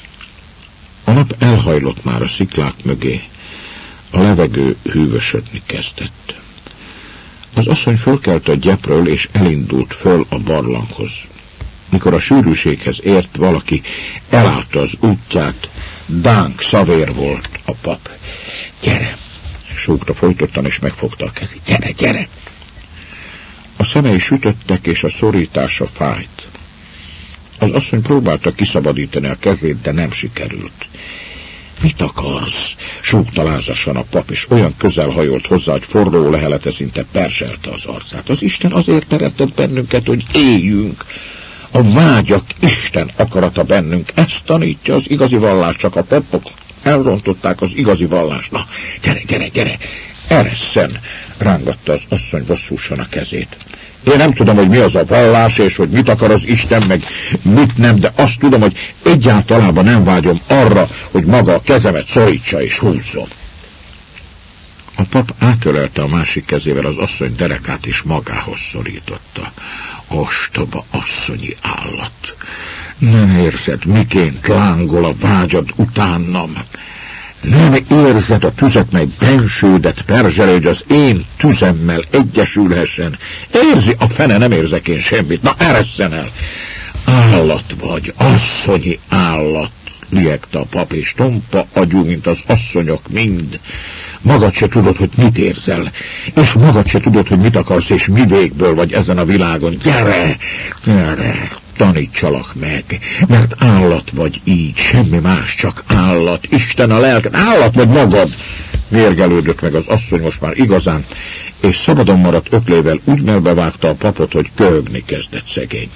A nap elhajlott már a sziklák mögé, a levegő hűvösödni kezdett. Az asszony fölkelt a gyepről, és elindult föl a barlanghoz. Mikor a sűrűséghez ért, valaki elállta az útját. Dán Xavér volt a pap. Gyere! Súgta folytottan, és megfogta a kezét. Gyere, gyere! A szemei sütöttek, és a szorítása fájt. Az asszony próbálta kiszabadítani a kezét, de nem sikerült. Mit akarsz? Súgta lázasan a pap, és olyan közel hajolt hozzá, hogy forró lehelete szinte perselte az arcát. Az Isten azért teremtett bennünket, hogy éljünk. A vágyak Isten akarata bennünk. Ezt tanítja az igazi vallás, csak a papok elrontották az igazi vallást. Na, gyere, gyere, gyere! Eresszen! Rángatta az asszony bosszúsan a kezét. Én nem tudom, hogy mi az a vallás, és hogy mit akar az Isten, meg mit nem, de azt tudom, hogy egyáltalában nem vágyom arra, hogy maga a kezemet szorítsa és húzzon. A pap átölelte a másik kezével az asszony derekát, és magához szorította. Ostoba asszonyi állat! Nem érzed, miként lángol a vágyad utánam? Nem érzed a tüzet, mely bensődet perzselő, hogy az én tüzemmel egyesülhessen? Érzi a fene, nem érzek én semmit. Na, eresszen el! Állat vagy, asszonyi állat, liegte a pap, és tompa agyú, mint az asszonyok mind. Magad se tudod, hogy mit érzel, és magad se tudod, hogy mit akarsz, és mi végből vagy ezen a világon. Gyere, gyere! Tanítsalak meg, mert állat vagy így, semmi más, csak állat. Isten a lelked, állat vagy magad! Mérgelődött meg az asszony most már igazán, és szabadon maradt öklével úgy melbevágta a papot, hogy köhögni kezdett szegény.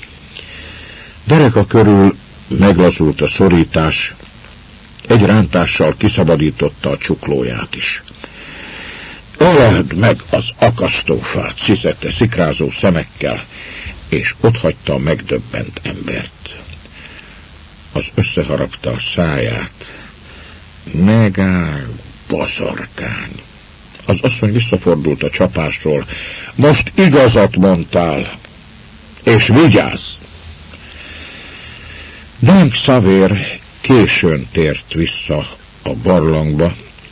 Dereka körül meglazult a szorítás, egy rántással kiszabadította a csuklóját is. Öleld meg az akasztófát, sziszegte szikrázó szemekkel, és otthagyta a megdöbbent embert. Az összeharapta a száját. Megáll, baszarkány! Az asszony visszafordult a csapásról. Most igazat mondtál, és vigyázz! Dán Xavér későn tért vissza a barlangba.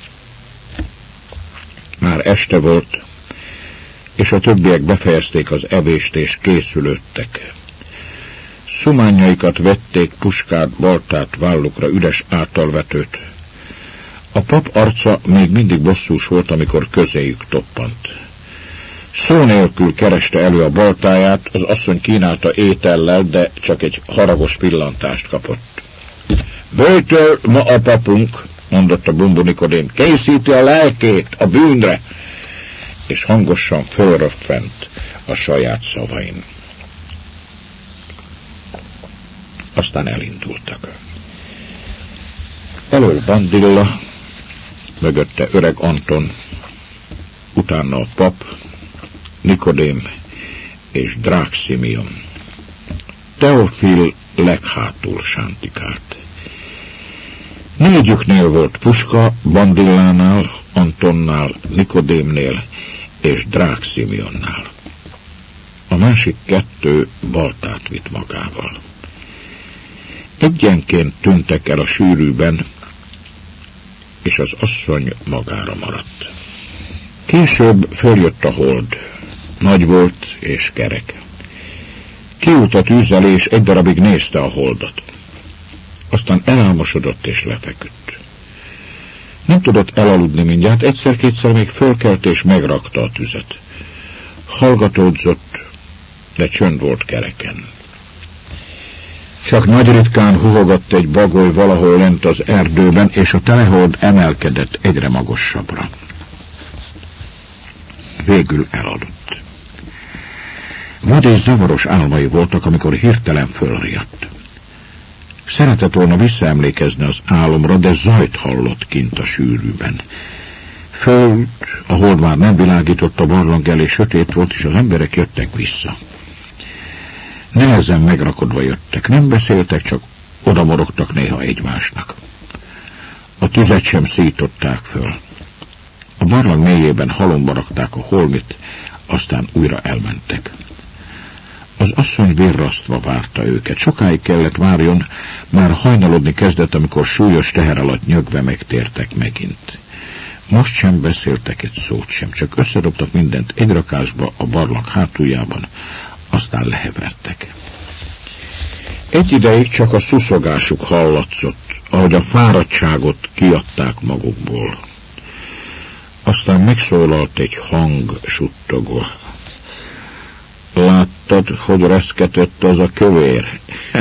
Már este volt, és a többiek befejezték az evést, és készülődtek. Szumányaikat vették, puskát, baltát, vállukra, üres általvetőt. A pap arca még mindig bosszús volt, amikor közéjük toppant. Szó nélkül kereste elő a baltáját, az asszony kínálta étellel, de csak egy haragos pillantást kapott. Bőtől ma a papunk, mondotta Bumbu Nikodém, készíti a lelkét a bűnre, és hangosan fölröffent a saját szavain. Aztán elindultak. Elől Bandilla, mögötte öreg Anton, utána a pap, Nikodém és Drák Simeon. Teofil leghátul sántikált. Négyüknél volt puska, Bandillánál, Antonnál, Nikodémnél és Drák Szimionnál. A másik kettő Baltát vitt magával. Egyenként tűntek el a sűrűben, és az asszony magára maradt. Később följött a hold. Nagy volt és kerek. Kiült a tűzzel, és egy darabig nézte a holdat. Aztán elálmosodott és lefeküdt. Nem tudott elaludni mindjárt, egyszer-kétszer még fölkelt és megrakta a tüzet. Hallgatódzott, de csönd volt kereken. Csak nagy ritkán huhogott egy bagoly valahol lent az erdőben, és a telehold emelkedett egyre magasabbra. Végül elaludt. Vad és zavaros álmai voltak, amikor hirtelen fölriadt. Szeretett volna visszaemlékezni az álomra, de zajt hallott kint a sűrűben. Föld, ahol már nem világított, a barlang elé sötét volt, és az emberek jöttek vissza. Nehezen megrakodva jöttek, nem beszéltek, csak odamorogtak néha egymásnak. A tüzet sem szították föl. A barlang mélyében halomba rakták a holmit, aztán újra elmentek. Az asszony virrasztva várta őket. Sokáig kellett várjon, már hajnalodni kezdett, amikor súlyos teher alatt nyögve megtértek megint. Most sem beszéltek egy szót sem, csak összedobtak mindent egy rakásba a barlang hátuljában, aztán lehevertek. Egy ideig csak a szuszogásuk hallatszott, ahogy a fáradtságot kiadták magukból. Aztán megszólalt egy hang suttogva. Láttad, hogy reszketett az a kövér?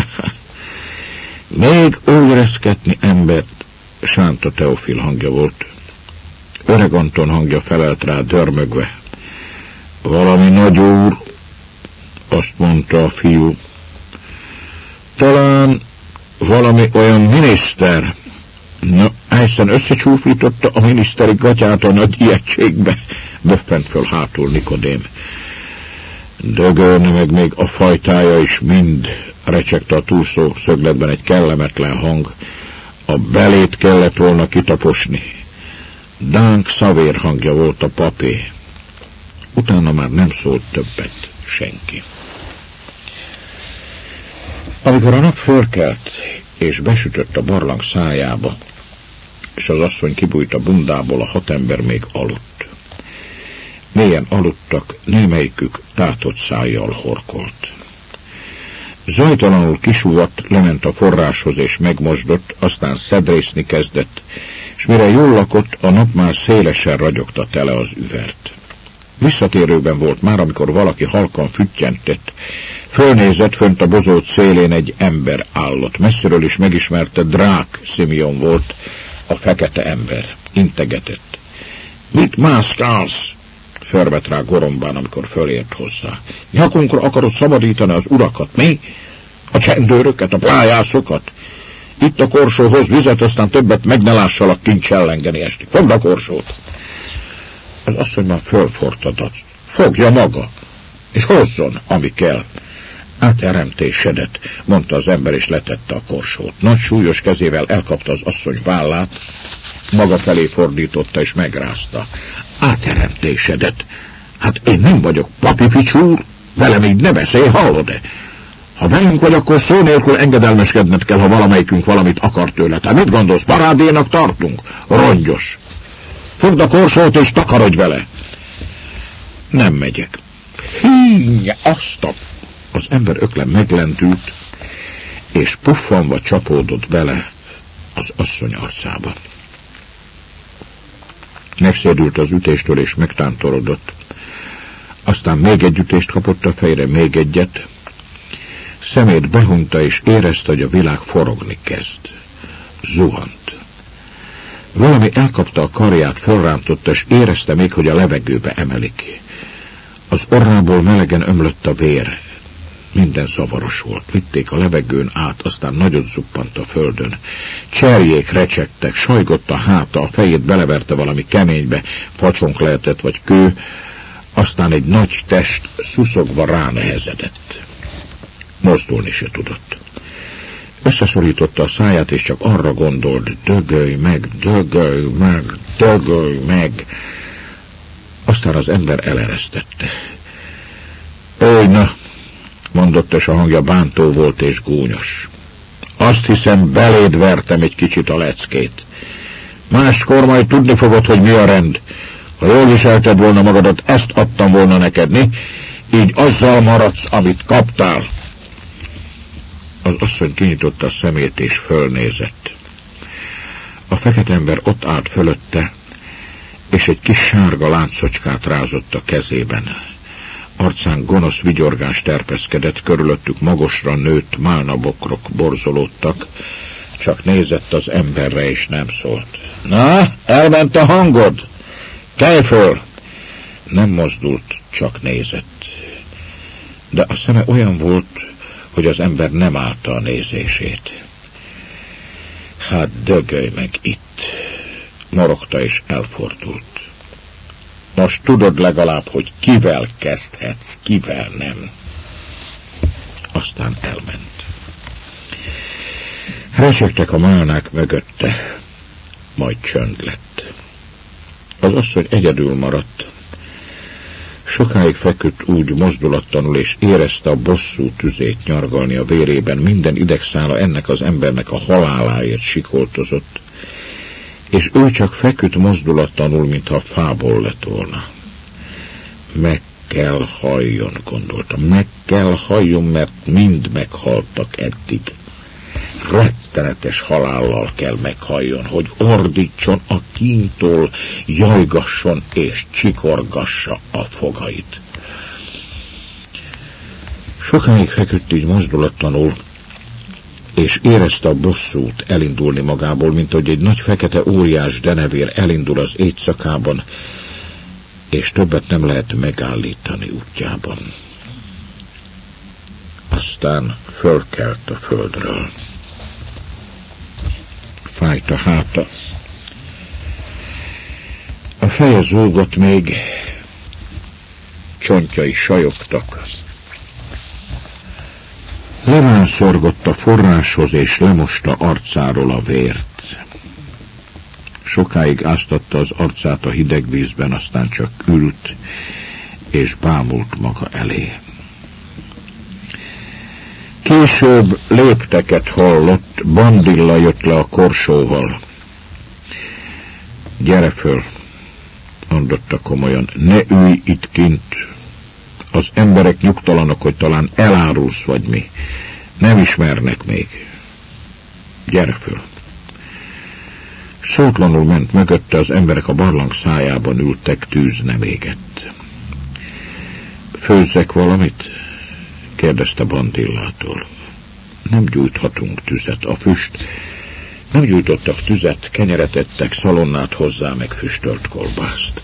Még úgy reszketni embert, Sánta Teofil hangja volt. Öreg Anton hangja felelt rá dörmögve. Valami nagy úr, azt mondta a fiú. Talán valami olyan miniszter. Na, Eisen összecsúfította a miniszteri gatyát a nagy ijegységbe, böffent föl hátul Nikodém. Dögölne meg még a fajtája is mind, recsegte a túlszó szögletben egy kellemetlen hang. A belét kellett volna kitaposni. Dánk szavér hangja volt a papé. Utána már nem szólt többet senki. Amikor a nap fölkelt és besütött a barlang szájába, és az asszony kibújt a bundából, a hat ember még aludt. Mélyen aludtak, némelyikük tátott szájjal horkolt. Zajtalanul kisúvadt, lement a forráshoz és megmosdott, aztán szedrészni kezdett, és mire jól lakott, a nap már szélesen ragyogta tele az üvert. Visszatérőben volt már, amikor valaki halkan füttyentett. Fölnézett, fönt a bozót szélén egy ember állott. Messziről is megismerte, Drák Szimion volt, a fekete ember. Integetett. Mit mászkálsz? Förmet rá gorombán, amikor fölért hozzá. Nyakunkra akarod szabadítani az urakat, mi? A csendőröket, a plájászokat? Itt a korsóhoz vizet, aztán többet meg ne lássalak kint csellengeni esti. Fogd a korsót! Az asszony már fölfortadat. Fogja maga, és hozzon, ami kell. Áteremtésedett, mondta az ember, és letette a korsót. Nagy súlyos kezével elkapta az asszony vállát, maga felé fordította és megrázta. Áteremtésedett. Hát én nem vagyok papi ficsúr, velem így ne beszélj, hallod-e? Ha velünk vagy, akkor szó nélkül engedelmeskedned kell, ha valamelyikünk valamit akar tőle. Te mit gondolsz, parádénak tartunk? Rongyos. Fogd a korsót és takarodj vele. Nem megyek. Hí, azt a... Az ember öklen meglendült, és puffanva csapódott bele az asszony arcába. Megszédült az ütéstől, és megtántorodott. Aztán még egy ütést kapott a fejre, még egyet. Szemét behunta, és érezte, hogy a világ forogni kezd. Zuhant. Valami elkapta a karját, fölrántotta, és érezte még, hogy a levegőbe emelik. Az orrából melegen ömlött a vér. Minden zavaros volt. Vitték a levegőn át, aztán nagyot zuppant a földön. Cserjék recsegtek, sajgott a háta, a fejét beleverte valami keménybe, facsonk lehetett vagy kő, aztán egy nagy test szuszogva ránehezedett. Mozdulni se tudott. Összeszorította a száját, és csak arra gondolt, dögölj meg, dögölj meg, dögölj meg! Aztán az ember eleresztette. Őj, na, mondott, és a hangja bántó volt és gúnyos. Azt hiszem, beléd vertem egy kicsit a leckét. Máskor majd tudni fogod, hogy mi a rend. Ha jól viselted volna magadat, ezt adtam volna neked, mi? Így azzal maradsz, amit kaptál. Az asszony kinyitotta a szemét és fölnézett. A fekete ember ott állt fölötte, és egy kis sárga láncocskát rázott a kezében. Arcán gonosz vigyorgás terpeszkedett, körülöttük magasra nőtt málnabokrok borzolódtak, csak nézett az emberre és nem szólt. Na, elment a hangod? Kelj föl! Nem mozdult, csak nézett. De a szeme olyan volt, hogy az ember nem állta a nézését. Hát dögölj meg itt, morogta és elfordult. Most tudod legalább, hogy kivel kezdhetsz, kivel nem. Aztán elment. Recsegtek a málnák mögötte, majd csönd lett. Az asszony egyedül maradt. Sokáig feküdt úgy mozdulatlanul, és érezte a bosszú tüzét nyargalni a vérében. Minden idegszála ennek az embernek a haláláért sikoltozott, és ő csak feküdt mozdulatlanul, mintha fából lett volna. Meg kell halljon, gondolta, meg kell halljon, mert mind meghaltak eddig. Rettenetes halállal kell meghalljon, hogy ordítson a kíntól, jajgasson és csikorgassa a fogait. Sokáig feküdt így mozdulatlanul, és érezte a bosszút elindulni magából, mint hogy egy nagy fekete óriás denevér elindul az éjszakában, és többet nem lehet megállítani útjában. Aztán fölkelt a földről. Fájt a háta. A feje zúgott még, csontjai sajogtak. Levánszorgott a forráshoz, és lemosta arcáról a vért. Sokáig áztatta az arcát a hideg vízben, aztán csak ült, és bámult maga elé. Később lépteket hallott, Bandilla jött le a korsóval. Gyere föl, mondotta komolyan, ne ülj itt kint. Az emberek nyugtalanok, hogy talán elárulsz vagy mi. Nem ismernek még. Gyere föl. Szótlanul ment mögötte, az emberek a barlang szájában ültek, tűz nem égett. Főzzek valamit? Kérdezte Bandillától. Nem gyújthatunk tüzet. A füst... Nem gyújtottak tüzet, kenyeret ettek, szalonnát hozzá, meg füstölt kolbászt.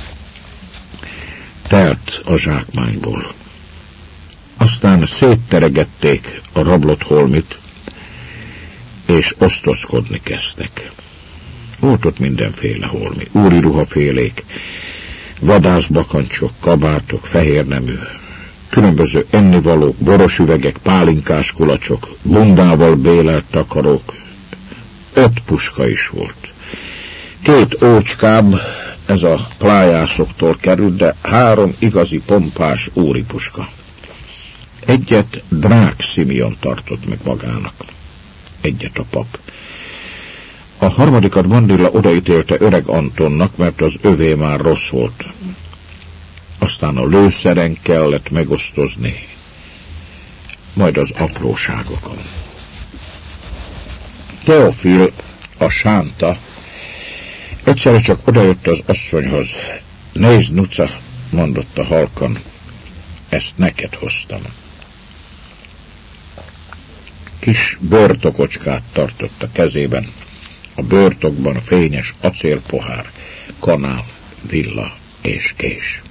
Telt a zsákmányból. Aztán szétteregették a rablott holmit, és osztozkodni kezdtek. Volt ott mindenféle holmi, úri ruhafélék, vadászbakancsok, kabátok, fehérnemű, különböző ennivalók, boros üvegek, pálinkás kulacsok, bundával bélelt takarók. Öt puska is volt. Két ócskább, ez a plájászoktól került, de három igazi pompás úri puska. Egyet Drák Simeon tartott meg magának. Egyet a pap. A harmadikat Bandilla odaítélte öreg Antonnak, mert az övé már rossz volt. Aztán a lőszeren kellett megosztozni, majd az apróságokon. Teofil, a sánta, egyszerre csak odajött az asszonyhoz. Nézd, Nuca, mondotta halkan, ezt neked hoztam. Kis bőrtokocskát tartott a kezében, a bőrtokban fényes acélpohár, kanál, villa és kés.